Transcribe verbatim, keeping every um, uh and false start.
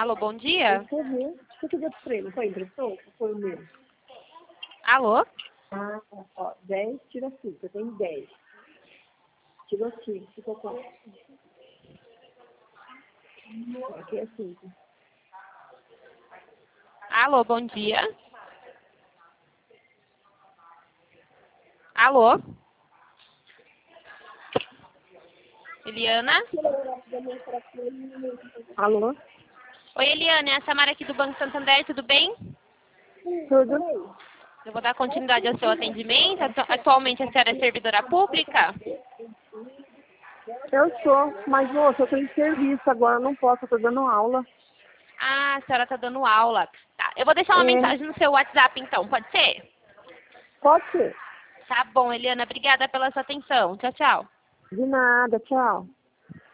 Alô, bom Eu dia. escrevi. Você que deu pra ele, não foi a impressão? Ou foi o meu? Alô? Ah, ó, dez tira cinco, eu tenho dez. Tirou cinco, ficou quanto? Aqui é cinco. Alô, bom dia. Alô? Eliana? Alô? Oi, Eliana, é a Samara aqui do Banco Santander, tudo bem? Tudo? Eu vou dar continuidade ao seu atendimento. Atu- Atualmente a senhora é servidora pública? Eu sou, mas moça, eu tô em serviço agora, eu não posso, eu tô dando aula. Ah, a senhora está dando aula. Tá, eu vou deixar uma É, mensagem no seu WhatsApp então, pode ser? pode ser. Tá bom, Eliana, obrigada pela sua atenção. Tchau, tchau. De nada, tchau.